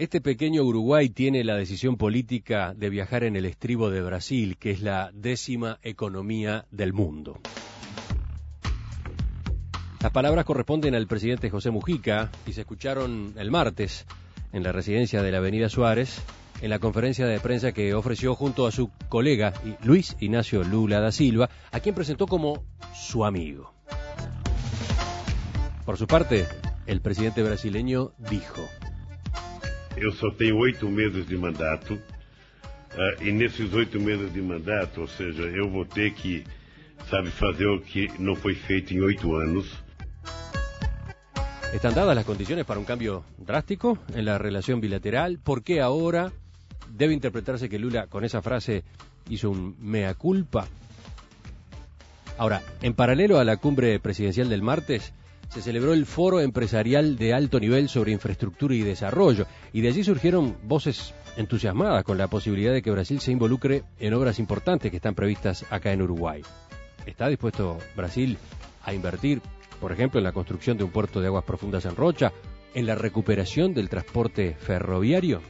Este pequeño Uruguay tiene la decisión política de viajar en el estribo de Brasil, que es la 10ª economía del mundo. Las palabras corresponden al presidente José Mujica y se escucharon el martes en la residencia de la Avenida Suárez, en la conferencia de prensa que ofreció junto a su colega Luis Ignacio Lula da Silva, a quien presentó como su amigo. Por su parte, el presidente brasileño dijo: Eu só tenho 8 meses de mandato, e nesses 8 meses de mandato, ou seja, eu vou ter que, fazer o que não foi feito em 8 anos. ¿Están dadas las condiciones para un cambio drástico en la relación bilateral? ¿Por qué ahora debe interpretarse que Lula con esa frase hizo un mea culpa? Ahora, en paralelo a la cumbre presidencial del martes, se celebró el Foro Empresarial de Alto Nivel sobre Infraestructura y Desarrollo, y de allí surgieron voces entusiasmadas con la posibilidad de que Brasil se involucre en obras importantes que están previstas acá en Uruguay. ¿Está dispuesto Brasil a invertir, por ejemplo, en la construcción de un puerto de aguas profundas en Rocha, en la recuperación del transporte ferroviario?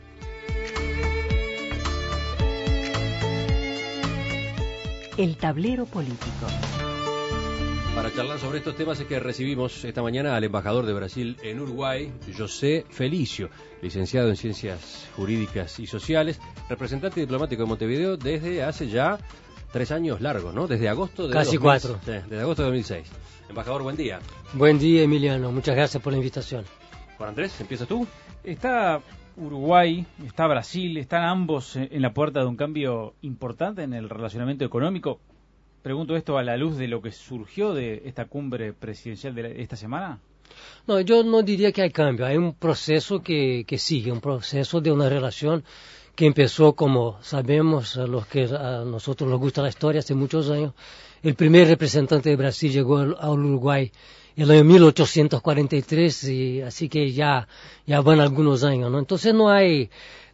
El tablero político. Para charlar sobre estos temas es que recibimos esta mañana al embajador de Brasil en Uruguay, José Felicio, licenciado en Ciencias Jurídicas y Sociales, representante diplomático de Montevideo desde hace ya 3 años largos, ¿no? Desde agosto de Casi 4. Sí, desde agosto de 2006. Embajador, buen día. Buen día, Emiliano. Muchas gracias por la invitación. Juan Andrés, ¿empiezas tú? Está Uruguay, está Brasil, están ambos en la puerta de un cambio importante en el relacionamiento económico. Pregunto esto a la luz de lo que surgió de esta cumbre presidencial de esta semana. No, yo no diría que hay cambio. Hay un proceso que sigue, un proceso de una relación que empezó, como sabemos, a los que a nosotros nos gusta la historia, hace muchos años. El primer representante de Brasil llegó al Uruguay en el año 1843, y así que ya van algunos años, ¿no? Entonces no hay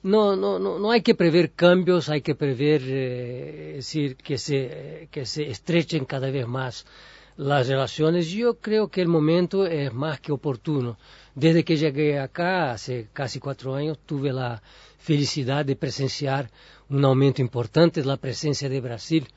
que prever cambios, hay que prever decir que se estrechen cada vez más las relaciones. Yo creo que el momento es más que oportuno. Desde que llegué acá, hace casi 4 años, tuve la felicidad de presenciar un aumento importante de la presencia de Brasil,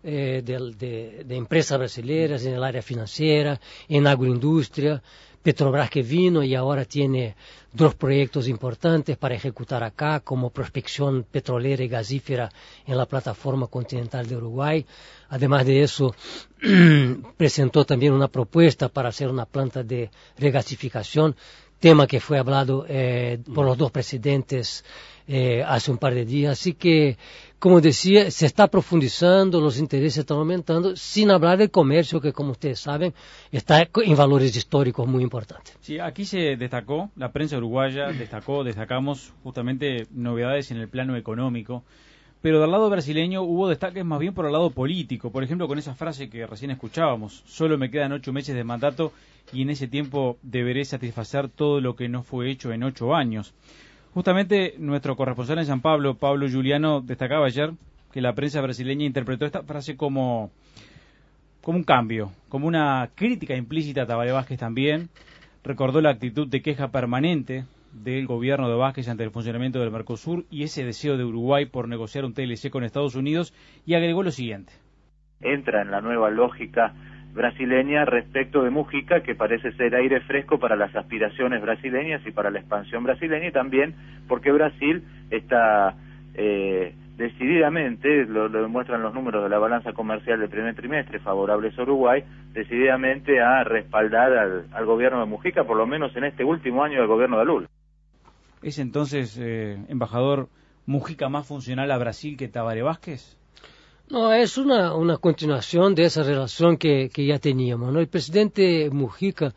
de empresas brasileiras en el área financiera, en agroindustria. Petrobras que vino y ahora tiene 2 proyectos importantes para ejecutar acá, como prospección petrolera y gasífera en la plataforma continental de Uruguay. Además de eso, presentó también una propuesta para hacer una planta de regasificación, tema que fue hablado por los 2 presidentes hace un par de días. Así que, como decía, se está profundizando, los intereses están aumentando, sin hablar del comercio, que como ustedes saben, está en valores históricos muy importantes. Sí, aquí se destacó, la prensa uruguaya destacamos justamente novedades en el plano económico, pero del lado brasileño hubo destaques más bien por el lado político. Por ejemplo, con esa frase que recién escuchábamos: solo me quedan 8 meses de mandato y en ese tiempo deberé satisfacer todo lo que no fue hecho en 8 años. Justamente nuestro corresponsal en San Pablo, Pablo Juliano, destacaba ayer que la prensa brasileña interpretó esta frase como un cambio, como una crítica implícita a Tabaré Vázquez también. Recordó la actitud de queja permanente del gobierno de Vázquez ante el funcionamiento del Mercosur y ese deseo de Uruguay por negociar un TLC con Estados Unidos, y agregó lo siguiente: entra en la nueva lógica brasileña respecto de Mujica, que parece ser aire fresco para las aspiraciones brasileñas y para la expansión brasileña, y también porque Brasil está decididamente, lo demuestran los números de la balanza comercial del primer trimestre favorables a Uruguay, decididamente a respaldar al gobierno de Mujica, por lo menos en este último año del gobierno de Lula. ¿Es entonces, embajador, Mujica más funcional a Brasil que Tabaré Vázquez? No, es una continuación de esa relación que ya teníamos, ¿no? El presidente Mujica,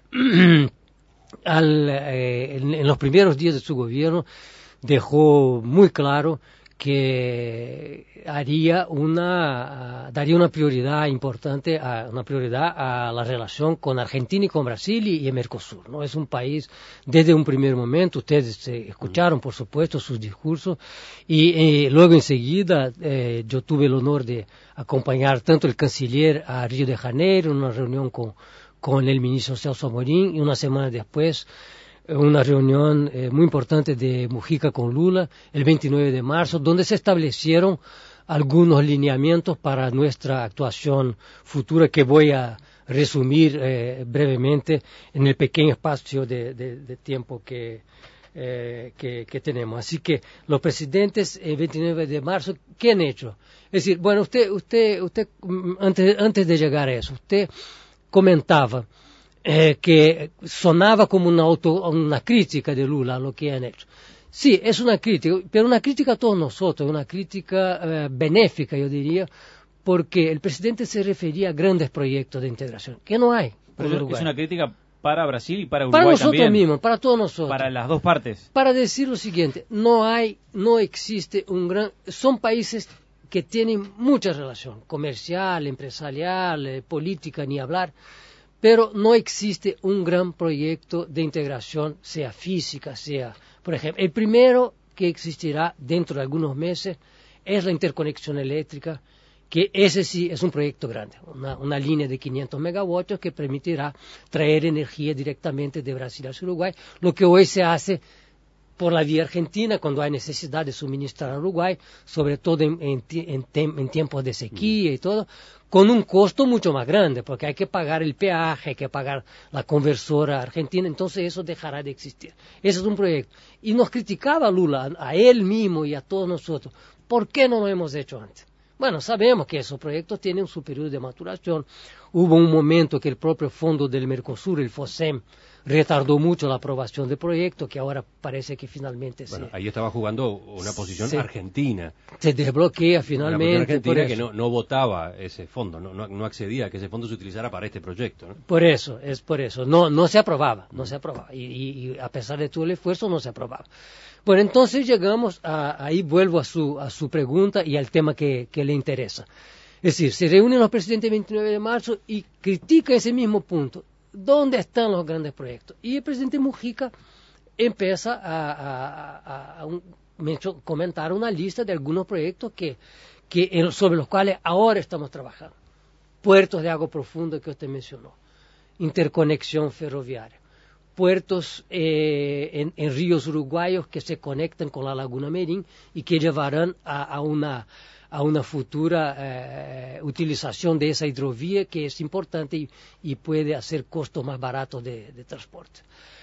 en los primeros días de su gobierno, dejó muy claro que daría una prioridad importante, una prioridad a la relación con Argentina y con Brasil y el Mercosur, ¿no? Es un país, desde un primer momento, ustedes escucharon, por supuesto, sus discursos, y luego enseguida yo tuve el honor de acompañar tanto el canciller a Río de Janeiro, en una reunión con el ministro Celso Amorim, y una semana después una reunión muy importante de Mujica con Lula el 29 de marzo, donde se establecieron algunos lineamientos para nuestra actuación futura que voy a resumir brevemente en el pequeño espacio de tiempo que tenemos. Así que los presidentes el 29 de marzo, ¿qué han hecho? Es decir, bueno, usted antes de llegar a eso, usted comentaba que sonaba como una crítica de Lula a lo que han hecho. Sí, es una crítica, pero una crítica a todos nosotros, una crítica benéfica, yo diría, porque el presidente se refería a grandes proyectos de integración, que no hay. Pero es una crítica para Brasil y para Uruguay para nosotros también. mismos, para todos nosotros. Para las dos partes. Para decir lo siguiente, no existe son países que tienen mucha relación, comercial, empresarial, política, ni hablar, pero no existe un gran proyecto de integración, sea física, sea, por ejemplo, el primero que existirá dentro de algunos meses es la interconexión eléctrica, que ese sí es un proyecto grande, una línea de 500 megavatios que permitirá traer energía directamente de Brasil hacia Uruguay, lo que hoy se hace por la vía argentina cuando hay necesidad de suministrar a Uruguay, sobre todo en tiempos de sequía y todo, con un costo mucho más grande, porque hay que pagar el peaje, hay que pagar la conversora argentina, entonces eso dejará de existir. Ese es un proyecto. Y nos criticaba Lula, a él mismo y a todos nosotros, ¿por qué no lo hemos hecho antes? Bueno, sabemos que esos proyectos tienen su periodo de maturación. Hubo un momento que el propio Fondo del Mercosur, el FOSEM, retardó mucho la aprobación del proyecto, que ahora parece que finalmente ahí estaba jugando una posición argentina. Se desbloquea finalmente. Una argentina que no votaba ese fondo, no accedía a que ese fondo se utilizara para este proyecto, ¿no? Por eso. No se aprobaba, y a pesar de todo el esfuerzo no se aprobaba. Bueno, entonces llegamos ahí vuelvo a su pregunta y al tema que le interesa. Es decir, se reúnen los presidentes el 29 de marzo y critican ese mismo punto. ¿Dónde están los grandes proyectos? Y el presidente Mujica empieza a comentar una lista de algunos proyectos sobre los cuales ahora estamos trabajando. Puertos de agua profunda que usted mencionó, interconexión ferroviaria, puertos en ríos uruguayos que se conectan con la Laguna Merín y que llevarán a una futura utilización de esa hidrovía que es importante y puede hacer costos más baratos de transporte.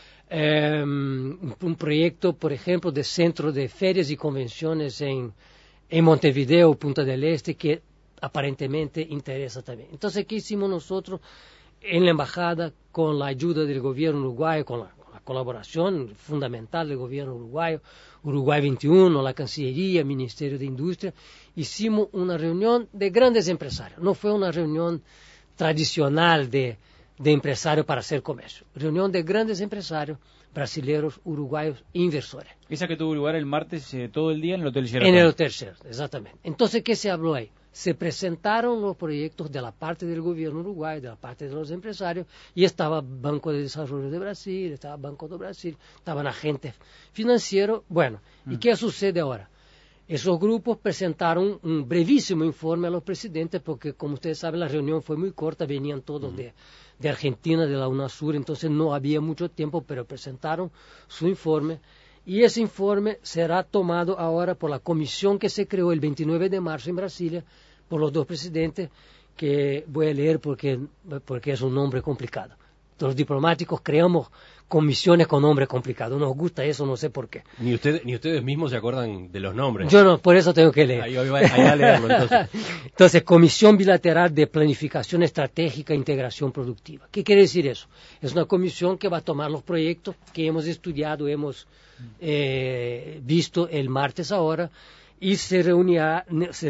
Un proyecto, por ejemplo, de centro de ferias y convenciones en Montevideo, Punta del Este, que aparentemente interesa también. Entonces, ¿qué hicimos nosotros en la embajada con la ayuda del gobierno uruguayo, con la colaboración fundamental del gobierno uruguayo, Uruguay 21, la Cancillería, Ministerio de Industria? Hicimos una reunión de grandes empresarios. No fue una reunión tradicional de empresarios para hacer comercio. Reunión de grandes empresarios brasileños, uruguayos, inversores. Esa que tuvo lugar el martes todo el día en el Hotel Sheraton. En el Hotel Sheraton, exactamente. Entonces, ¿qué se habló ahí? Se presentaron los proyectos de la parte del gobierno uruguayo, de la parte de los empresarios, y estaba Banco de Desarrollo de Brasil, estaba Banco do Brasil, estaban agentes financieros. Bueno, ¿y qué sucede ahora? Esos grupos presentaron un brevísimo informe a los presidentes, porque como ustedes saben la reunión fue muy corta, venían todos de Argentina, de la UNASUR, entonces no había mucho tiempo, pero presentaron su informe. Y ese informe será tomado ahora por la comisión que se creó el 29 de marzo en Brasilia, por los dos presidentes, que voy a leer porque es un nombre complicado. Los diplomáticos creamos comisiones con nombres complicados. Nos gusta eso, no sé por qué. Ni ustedes mismos se acuerdan de los nombres. Yo no, por eso tengo que leer. Ahí a leerlo, entonces. Entonces, Comisión Bilateral de Planificación Estratégica e Integración Productiva. ¿Qué quiere decir eso? Es una comisión que va a tomar los proyectos que hemos estudiado, hemos visto el martes ahora, y se reunirá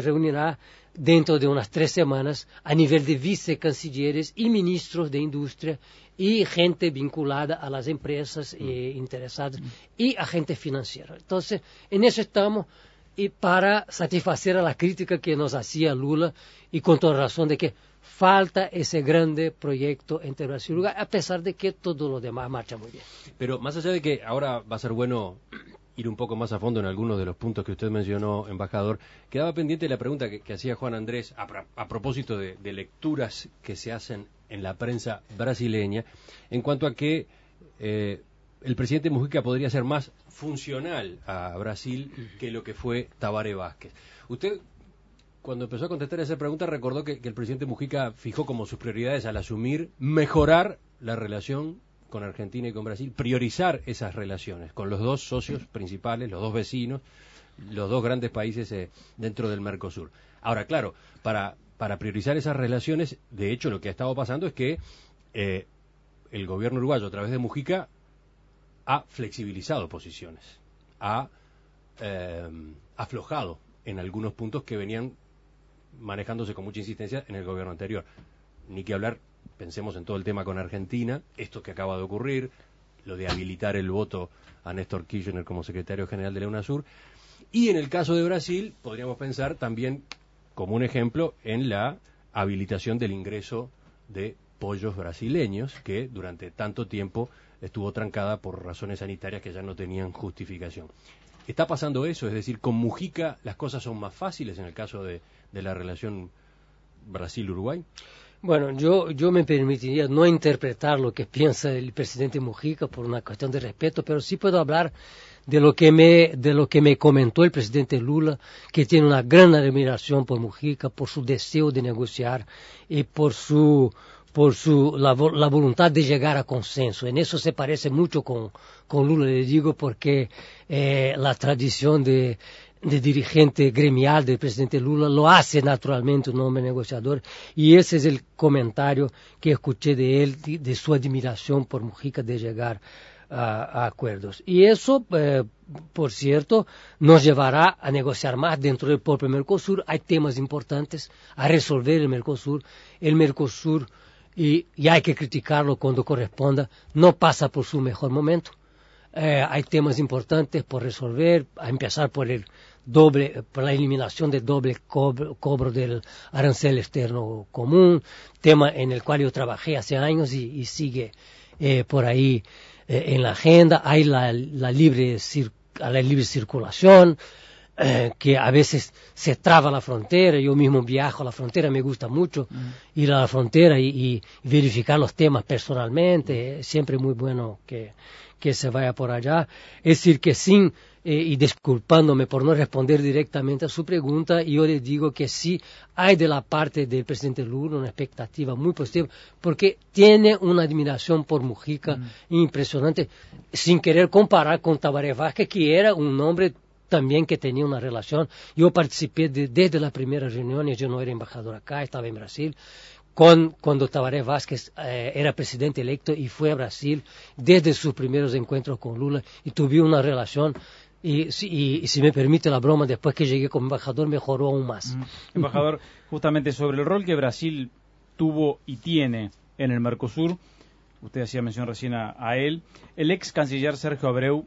dentro de unas 3 semanas a nivel de vicecancilleres y ministros de industria y gente vinculada a las empresas interesadas y agentes financieros. Entonces, en eso estamos, y para satisfacer a la crítica que nos hacía Lula, y con toda razón, de que falta ese grande proyecto entre Brasil y Uruguay, a pesar de que todo lo demás marcha muy bien. Pero más allá de que ahora va a ser bueno ir un poco más a fondo en algunos de los puntos que usted mencionó, embajador, quedaba pendiente la pregunta que hacía Juan Andrés a propósito de lecturas que se hacen en la prensa brasileña, en cuanto a que el presidente Mujica podría ser más funcional a Brasil que lo que fue Tabaré Vázquez. Usted, cuando empezó a contestar esa pregunta, recordó que el presidente Mujica fijó como sus prioridades al asumir mejorar la relación con Argentina y con Brasil, priorizar esas relaciones con los dos socios principales, los dos vecinos, los dos grandes países dentro del Mercosur. Ahora, claro, para priorizar esas relaciones, de hecho, lo que ha estado pasando es que el gobierno uruguayo, a través de Mujica, ha flexibilizado posiciones, ha aflojado en algunos puntos que venían manejándose con mucha insistencia en el gobierno anterior. Ni que hablar, pensemos en todo el tema con Argentina, esto que acaba de ocurrir, lo de habilitar el voto a Néstor Kirchner como secretario general de la UNASUR, y en el caso de Brasil, podríamos pensar también como un ejemplo en la habilitación del ingreso de pollos brasileños, que durante tanto tiempo estuvo trancada por razones sanitarias que ya no tenían justificación. ¿Está pasando eso? Es decir, con Mujica las cosas son más fáciles en el caso de la relación Brasil-Uruguay. Bueno, yo me permitiría no interpretar lo que piensa el presidente Mujica por una cuestión de respeto, pero sí puedo hablar de lo que me comentó el presidente Lula, que tiene una gran admiración por Mujica, por su deseo de negociar y por la voluntad de llegar a consenso. En eso se parece mucho con Lula, le digo, porque la tradición de dirigente gremial del presidente Lula lo hace naturalmente un hombre negociador, y ese es el comentario que escuché de él, de su admiración por Mujica, de llegar a acuerdos. Y eso, por cierto, nos llevará a negociar más dentro del propio Mercosur. Hay temas importantes a resolver en el Mercosur. El Mercosur, y hay que criticarlo cuando corresponda, no pasa por su mejor momento. Hay temas importantes por resolver, a empezar por la eliminación del doble cobro del arancel externo común, tema en el cual yo trabajé hace años y sigue por ahí en la agenda. Hay la libre circulación, que a veces se traba la frontera. Yo mismo viajo a la frontera, me gusta mucho ir a la frontera y verificar los temas personalmente. Es siempre muy bueno que se vaya por allá. Es decir, que sin, y disculpándome por no responder directamente a su pregunta, yo le digo que sí hay de la parte del presidente Lula una expectativa muy positiva, porque tiene una admiración por Mujica impresionante, sin querer comparar con Tabaré Vázquez, que era un hombre también que tenía una relación. Yo participé desde las primeras reuniones, yo no era embajador acá, estaba en Brasil, cuando Tabaré Vázquez era presidente electo y fue a Brasil desde sus primeros encuentros con Lula, y tuve una relación, y si me permite la broma, después que llegué como embajador mejoró aún más. Embajador, justamente sobre el rol que Brasil tuvo y tiene en el Mercosur, usted hacía mención recién a él, el ex canciller Sergio Abreu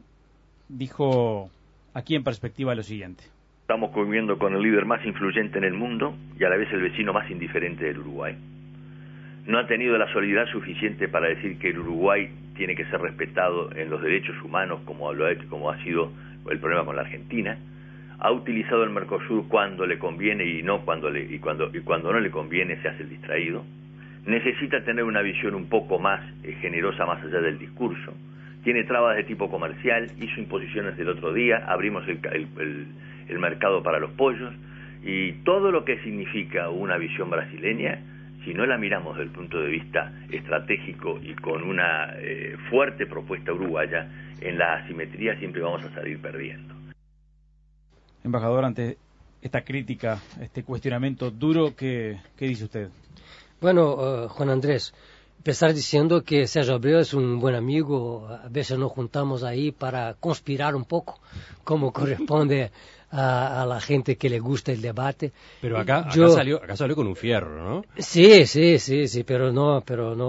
dijo aquí en perspectiva lo siguiente: estamos conviviendo con el líder más influyente en el mundo y a la vez el vecino más indiferente del Uruguay. No ha tenido la solidaridad suficiente para decir que el Uruguay tiene que ser respetado en los derechos humanos, como ha sido el problema con la Argentina. Ha utilizado el Mercosur cuando le conviene y cuando no le conviene se hace el distraído. Necesita tener una visión un poco más generosa, más allá del discurso. Tiene trabas de tipo comercial, hizo imposiciones el otro día, abrimos el mercado para los pollos, y todo lo que significa una visión brasileña, si no la miramos desde el punto de vista estratégico y con una fuerte propuesta uruguaya, en la asimetría siempre vamos a salir perdiendo. Embajador, ante esta crítica, este cuestionamiento duro, ¿qué dice usted? Bueno, Juan Andrés, empezar diciendo que Sergio Abreu es un buen amigo. A veces nos juntamos ahí para conspirar un poco, como corresponde a la gente que le gusta el debate. Pero acá salió con un fierro, ¿no? Sí, pero no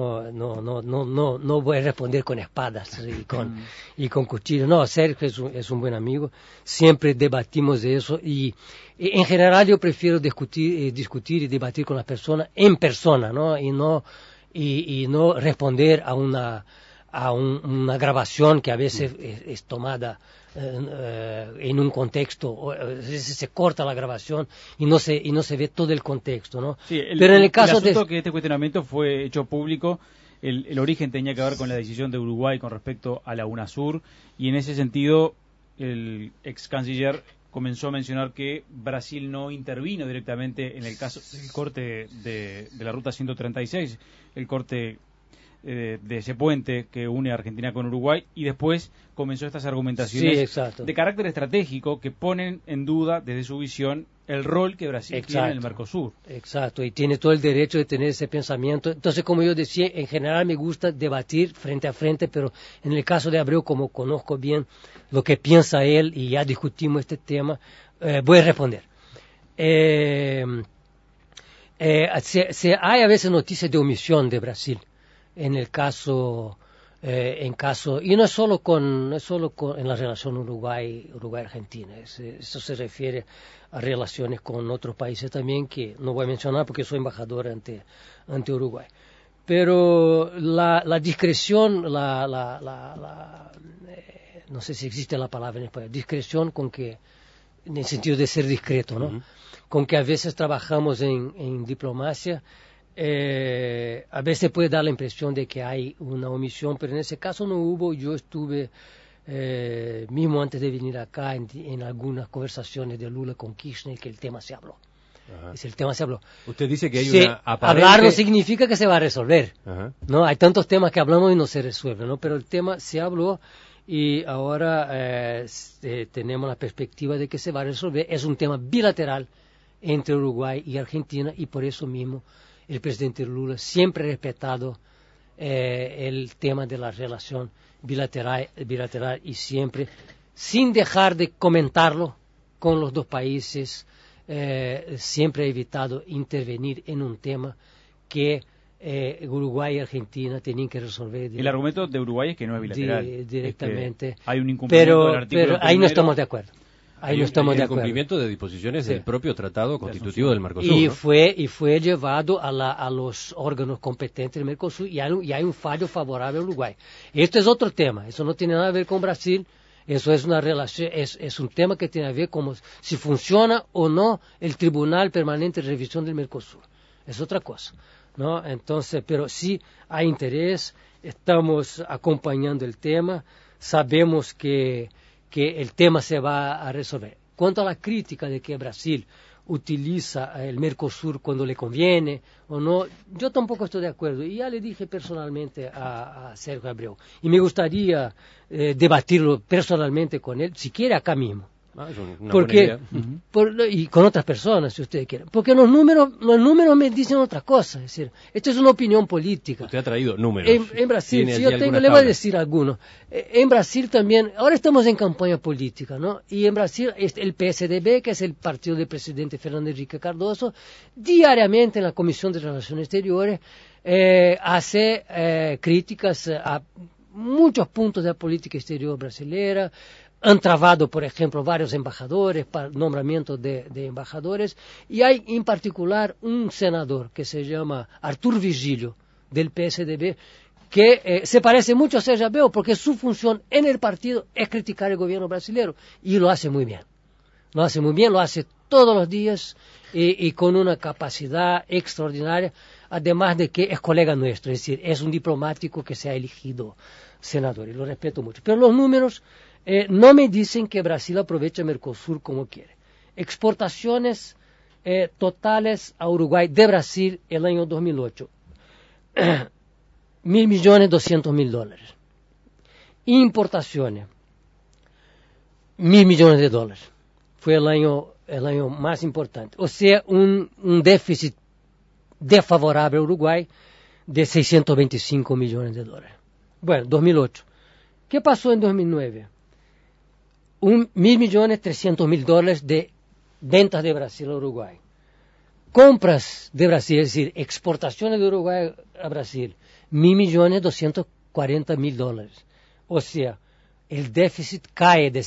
voy a responder con espadas y con cuchillos. No, Sergio es un buen amigo. Siempre debatimos de eso, y en general yo prefiero discutir y debatir con las personas en persona, ¿no? Y no responder a una grabación que a veces es tomada en un contexto, a veces se corta la grabación y no se ve todo el contexto, ¿no? Sí, pero en el caso asunto que este cuestionamiento fue hecho público el origen tenía que ver con la decisión de Uruguay con respecto a la UNASUR, y en ese sentido el ex canciller comenzó a mencionar que Brasil no intervino directamente en el caso del corte de la ruta 136, el corte de ese puente que une a Argentina con Uruguay, y después comenzó estas argumentaciones de carácter estratégico que ponen en duda desde su visión el rol que Brasil tiene en el Mercosur. Exacto, y tiene todo el derecho de tener ese pensamiento. Entonces, como yo decía, en general me gusta debatir frente a frente, pero en el caso de Abreu, como conozco bien lo que piensa él y ya discutimos este tema, voy a responder. Hay a veces noticias de omisión de Brasil en el caso, y no es solo en la relación Uruguay-Argentina, eso se refiere a relaciones con otros países también, que no voy a mencionar porque soy embajador ante Uruguay. Pero la discreción, no sé si existe la palabra en español, discreción con que, en el sentido de ser discreto, ¿no? Uh-huh. Con que a veces trabajamos en diplomacia, a veces puede dar la impresión de que hay una omisión, pero en ese caso no hubo. Yo estuve mismo antes de venir acá en algunas conversaciones de Lula con Kirchner, que el tema se habló. El tema se habló. Usted dice que hay una aparente... Hablar no significa que se va a resolver. ¿No? Hay tantos temas que hablamos y no se resuelven, ¿no? Pero el tema se habló y ahora tenemos la perspectiva de que se va a resolver. Es un tema bilateral entre Uruguay y Argentina, y por eso mismo el presidente Lula siempre ha respetado el tema de la relación bilateral y siempre, sin dejar de comentarlo con los dos países, siempre ha evitado intervenir en un tema que Uruguay y Argentina tenían que resolver. El argumento de Uruguay es que no es bilateral. Directamente. Es que hay un incumplimiento del artículo pero ahí no estamos de acuerdo. Ahí no estamos de acuerdo. Cumplimiento de disposiciones del propio tratado constitutivo del Mercosur. Y fue llevado a los órganos competentes del Mercosur, y hay un fallo favorable a Uruguay. Esto es otro tema, eso no tiene nada que ver con Brasil, eso es una relación, es un tema que tiene que ver con si funciona o no el Tribunal Permanente de Revisión del Mercosur. Es otra cosa, ¿no? Entonces, pero sí hay interés, estamos acompañando el tema, sabemos que el tema se va a resolver. Cuanto a la crítica de que Brasil utiliza el Mercosur cuando le conviene o no, yo tampoco estoy de acuerdo, y ya le dije personalmente a Sergio Abreu, y me gustaría debatirlo personalmente con él, si quiere acá mismo. Porque, y con otras personas, si ustedes quieren. Porque los números me dicen otra cosa. Es decir, esto es una opinión política. Usted ha traído números. En Brasil, si yo le voy a decir algunos. En Brasil también, ahora estamos en campaña política, ¿no? Y en Brasil, el PSDB, que es el partido del presidente Fernando Henrique Cardoso, diariamente en la Comisión de Relaciones Exteriores hace críticas a muchos puntos de la política exterior brasileña. Han trabado, por ejemplo, varios embajadores, para nombramiento de embajadores, y hay en particular un senador que se llama Arthur Vigílio, del PSDB, que se parece mucho a Sergio Abreu, porque su función en el partido es criticar el gobierno brasileño, y lo hace muy bien. Lo hace todos los días, y con una capacidad extraordinaria, además de que es colega nuestro, es decir, es un diplomático que se ha elegido senador, y lo respeto mucho. Pero los números no me dicen que Brasil aprovecha el Mercosur como quiere. Exportaciones totales a Uruguay de Brasil el año 2008. $1.200.000. Importaciones, $1.000 millones. Fue el año más importante. O sea, un déficit desfavorable a Uruguay de $625 millones. Bueno, 2008. ¿Qué pasó en 2009? $1.300.000 de ventas de Brasil a Uruguay. Compras de Brasil, es decir, exportaciones de Uruguay a Brasil, $1.240.000. O sea, el déficit cae de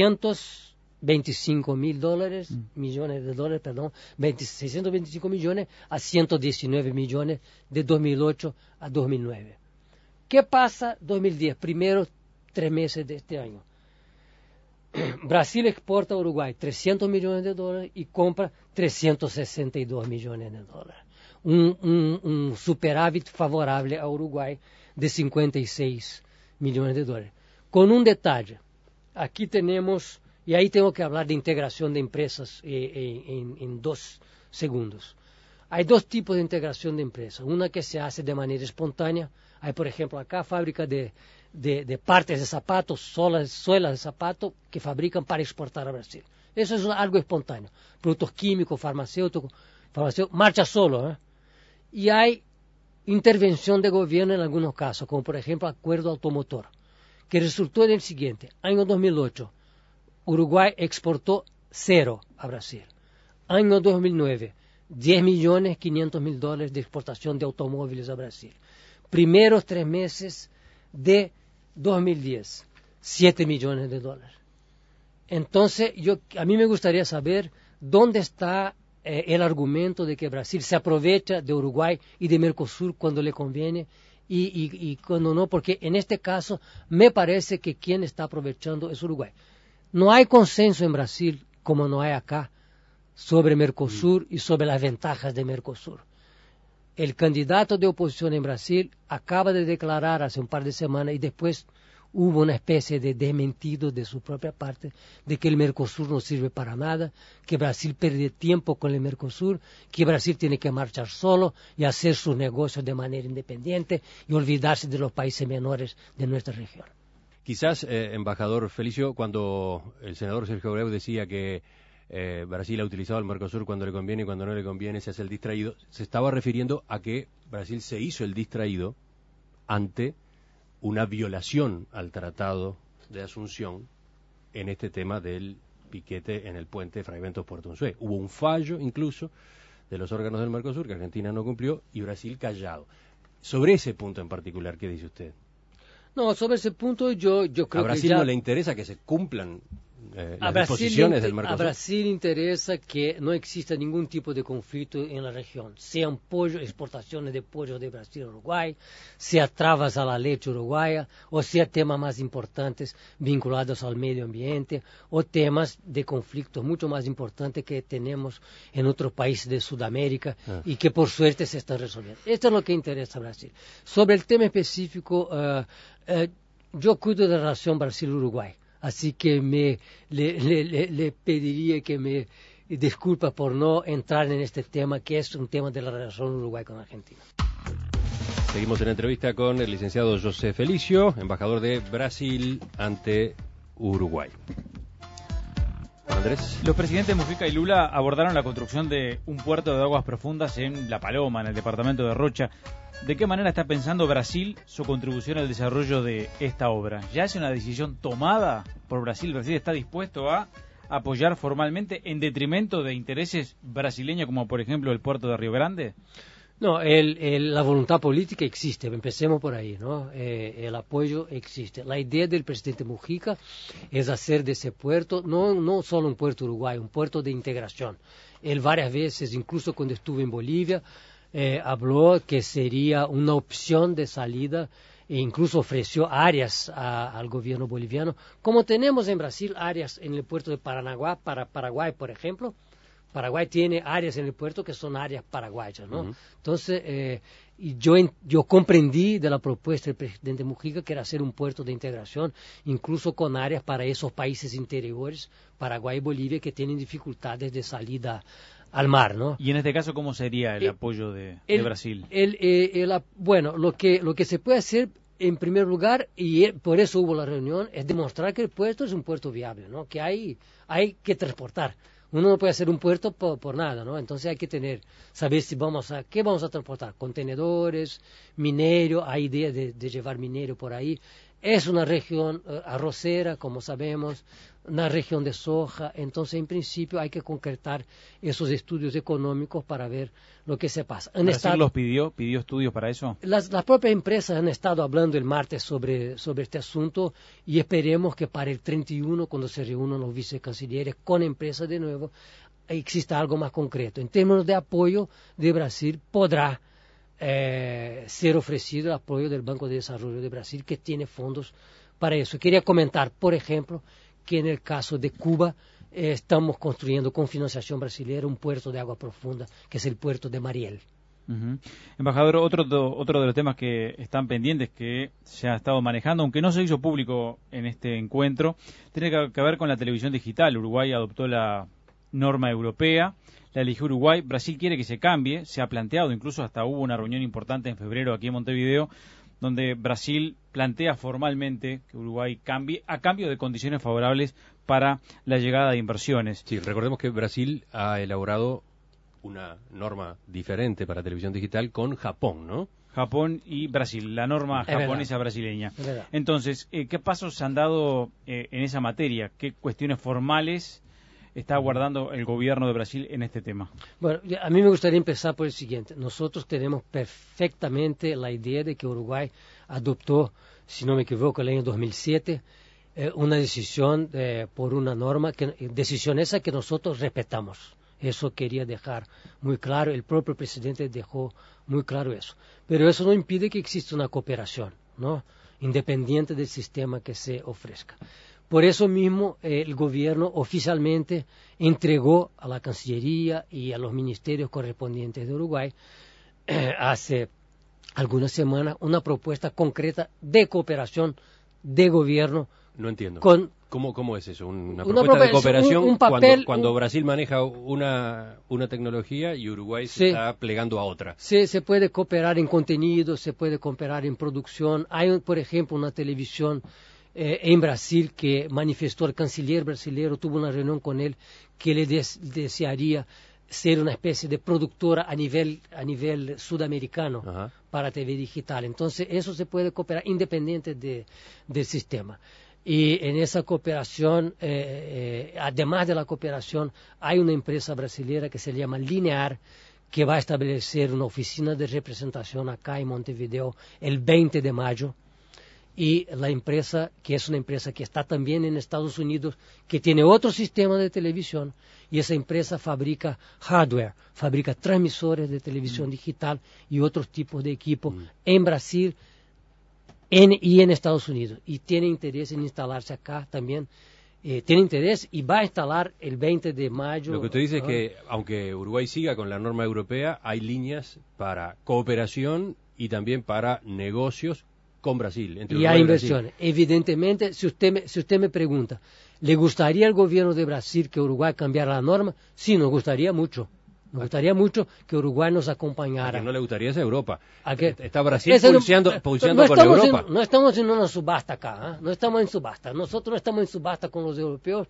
$625 millones, 625 millones a 119 millones de 2008 a 2009. ¿Qué pasa 2010? Primeros 3 meses de este año. Brasil exporta a Uruguay $300 millones y compra $362 millones. un superávit favorable a Uruguay de 56 millones de dólares. Con un detalle, aquí tenemos, y ahí tengo que hablar de integración de empresas en 2 segundos. Hay 2 tipos de integración de empresas. Una que se hace de manera espontánea. Hay, por ejemplo, acá fábrica de partes de zapatos, suelas de zapato que fabrican para exportar a Brasil. Eso es algo espontáneo. Productos químicos, farmacéuticos, marcha solo, ¿eh? Y hay intervención de gobierno en algunos casos, como por ejemplo acuerdo automotor, que resultó en el siguiente. Año 2008, Uruguay exportó 0 a Brasil. Año 2009, 10.500.000 dólares de exportación de automóviles a Brasil. Primeros 3 meses de 2010, 7 millones de dólares. Entonces, a mí me gustaría saber dónde está el argumento de que Brasil se aprovecha de Uruguay y de Mercosur cuando le conviene y cuando no, porque en este caso me parece que quien está aprovechando es Uruguay. No hay consenso en Brasil, como no hay acá, sobre Mercosur y sobre las ventajas de Mercosur. El candidato de oposición en Brasil acaba de declarar hace un par de semanas y después hubo una especie de desmentido de su propia parte de que el Mercosur no sirve para nada, que Brasil pierde tiempo con el Mercosur, que Brasil tiene que marchar solo y hacer sus negocios de manera independiente y olvidarse de los países menores de nuestra región. Quizás, embajador Felicio, cuando el senador Sergio Abreu decía que Brasil ha utilizado el Mercosur cuando le conviene y cuando no le conviene se hace el distraído, se estaba refiriendo a que Brasil se hizo el distraído ante una violación al Tratado de Asunción en este tema del piquete en el puente Fray Bentos Puerto Unzué. Hubo un fallo incluso de los órganos del Mercosur que Argentina no cumplió y Brasil callado. Sobre ese punto en particular, ¿qué dice usted? No, sobre ese punto yo creo que a Brasil no le interesa que se cumplan las disposiciones del Mercosur. A Brasil interesa que no exista ningún tipo de conflicto en la región, sean exportaciones de pollo de Brasil a Uruguay, sea trabas a la leche uruguaya, o sea temas más importantes vinculados al medio ambiente, o temas de conflictos mucho más importantes que tenemos en otros países de Sudamérica y que por suerte se están resolviendo. Esto es lo que interesa a Brasil. Sobre el tema específico, yo cuido de la relación Brasil-Uruguay. Así que le pediría que me disculpe por no entrar en este tema, que es un tema de la relación Uruguay con Argentina. Seguimos en entrevista con el licenciado José Felicio, embajador de Brasil ante Uruguay. Andrés. Los presidentes Mujica y Lula abordaron la construcción de un puerto de aguas profundas en La Paloma, en el departamento de Rocha. ¿De qué manera está pensando Brasil su contribución al desarrollo de esta obra? ¿Ya es una decisión tomada por Brasil? ¿Brasil está dispuesto a apoyar formalmente en detrimento de intereses brasileños como por ejemplo el puerto de Río Grande? No, la voluntad política existe, empecemos por ahí, ¿no? El apoyo existe. La idea del presidente Mujica es hacer de ese puerto, no solo un puerto uruguayo, un puerto de integración. Él varias veces, incluso cuando estuvo en Bolivia, habló que sería una opción de salida e incluso ofreció áreas al gobierno boliviano, como tenemos en Brasil áreas en el puerto de Paranaguá, para Paraguay, por ejemplo. Paraguay tiene áreas en el puerto que son áreas paraguayas, ¿no? Entonces, yo comprendí de la propuesta del presidente Mujica que era hacer un puerto de integración, incluso con áreas para esos países interiores, Paraguay y Bolivia, que tienen dificultades de salida al mar, ¿no? Y en este caso, ¿cómo sería el apoyo de Brasil? Bueno, lo que se puede hacer en primer lugar, y por eso hubo la reunión, es demostrar que el puerto es un puerto viable, ¿no? Que hay que transportar. Uno no puede hacer un puerto por nada, ¿no? Entonces hay que saber qué vamos a transportar, contenedores, minero, hay idea de llevar minero por ahí. Es una región arrocera, como sabemos, una región de soja, entonces en principio hay que concretar esos estudios económicos para ver lo que se pasa. ¿Brasil los pidió estudios para eso? Las propias empresas han estado hablando el martes sobre este asunto y esperemos que para el 31, cuando se reúnan los vicecancilleres con empresas de nuevo, exista algo más concreto. En términos de apoyo de Brasil, podrá ser ofrecido el apoyo del Banco de Desarrollo de Brasil, que tiene fondos para eso. Quería comentar, por ejemplo, que en el caso de Cuba estamos construyendo con financiación brasileña un puerto de agua profunda, que es el puerto de Mariel. Uh-huh. Embajador, otro de los temas que están pendientes que se ha estado manejando, aunque no se hizo público en este encuentro, tiene que ver con la televisión digital. Uruguay adoptó la norma europea, la eligió Uruguay, Brasil quiere que se cambie, se ha planteado, incluso hasta hubo una reunión importante en febrero aquí en Montevideo, donde Brasil plantea formalmente que Uruguay cambie a cambio de condiciones favorables para la llegada de inversiones. Sí, recordemos que Brasil ha elaborado una norma diferente para televisión digital con Japón, ¿no? Japón y Brasil, la norma japonesa brasileña. Entonces, ¿qué pasos se han dado en esa materia? ¿Qué cuestiones formales está guardando el gobierno de Brasil en este tema? Bueno, a mí me gustaría empezar por el siguiente. Nosotros tenemos perfectamente la idea de que Uruguay adoptó, si no me equivoco, el año 2007, una decisión por una norma, decisión esa que nosotros respetamos. Eso quería dejar muy claro, el propio presidente dejó muy claro eso. Pero eso no impide que exista una cooperación, ¿no? Independiente del sistema que se ofrezca. Por eso mismo el gobierno oficialmente entregó a la Cancillería y a los ministerios correspondientes de Uruguay hace algunas semanas una propuesta concreta de cooperación de gobierno. No entiendo. ¿Cómo es eso? ¿Una propuesta de cooperación un papel, cuando Brasil maneja una tecnología y Uruguay se está plegando a otra? Sí, se puede cooperar en contenido, se puede cooperar en producción. Hay, por ejemplo, una televisión en Brasil que manifestó el canciller brasileño, tuvo una reunión con él, que le desearía ser una especie de productora a nivel sudamericano. Ajá. Para TV digital. Entonces, eso se puede cooperar independiente del sistema. Y en esa cooperación, además de la cooperación, hay una empresa brasileña que se llama Linear, que va a establecer una oficina de representación acá en Montevideo el 20 de mayo. Y la empresa, que es una empresa que está también en Estados Unidos, que tiene otro sistema de televisión, y esa empresa fabrica hardware, fabrica transmisores de televisión digital y otros tipos de equipos en Brasil y en Estados Unidos. Y tiene interés en instalarse acá también. Tiene interés y va a instalar el 20 de mayo. Lo que usted dice es que, aunque Uruguay siga con la norma europea, hay líneas para cooperación y también para negocios con Brasil. Entre y hay inversiones. Evidentemente, si usted me pregunta, ¿le gustaría al gobierno de Brasil que Uruguay cambiara la norma? Sí, nos gustaría mucho. Nos gustaría mucho que Uruguay nos acompañara. ¿A que no le gustaría esa Europa? ¿A qué? Está Brasil pulseando con Europa. No estamos en una subasta acá, ¿eh? No estamos en subasta. Nosotros no estamos en subasta con los europeos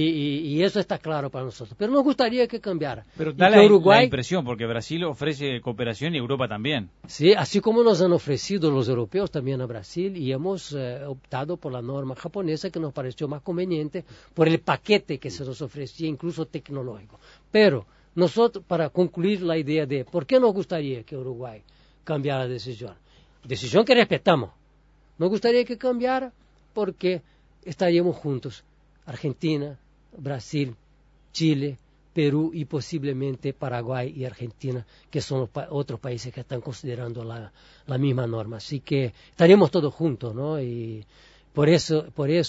y eso está claro para nosotros. Pero nos gustaría que cambiara. Pero da la impresión, porque Brasil ofrece cooperación y Europa también. Sí, así como nos han ofrecido los europeos también a Brasil y hemos optado por la norma japonesa que nos pareció más conveniente por el paquete que se nos ofrecía, incluso tecnológico. Pero nosotros, para concluir la idea de por qué nos gustaría que Uruguay cambiara la decisión que respetamos, nos gustaría que cambiara porque estaríamos juntos, Argentina, Brasil, Chile, Perú y posiblemente Paraguay y Argentina, que son los otros países que están considerando la misma norma. Así que estaríamos todos juntos, ¿no? Y por eso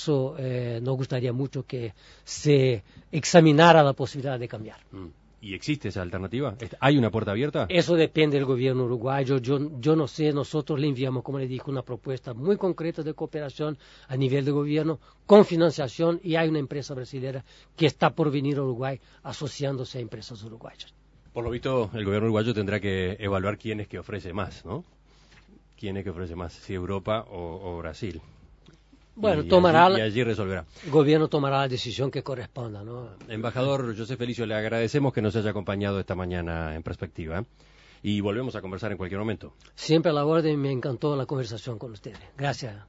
nos gustaría mucho que se examinara la posibilidad de cambiar. ¿Y existe esa alternativa? ¿Hay una puerta abierta? Eso depende del gobierno uruguayo. Yo no sé, nosotros le enviamos, como le dije, una propuesta muy concreta de cooperación a nivel de gobierno, con financiación, y hay una empresa brasileña que está por venir a Uruguay asociándose a empresas uruguayas. Por lo visto, el gobierno uruguayo tendrá que evaluar quién es que ofrece más, ¿no? ¿Quién es que ofrece más? Si Europa o Brasil. Bueno, y allí resolverá. El gobierno tomará la decisión que corresponda, ¿no? Embajador José Felicio, le agradecemos que nos haya acompañado esta mañana en Perspectiva, y volvemos a conversar en cualquier momento. Siempre a la orden, me encantó la conversación con ustedes. Gracias.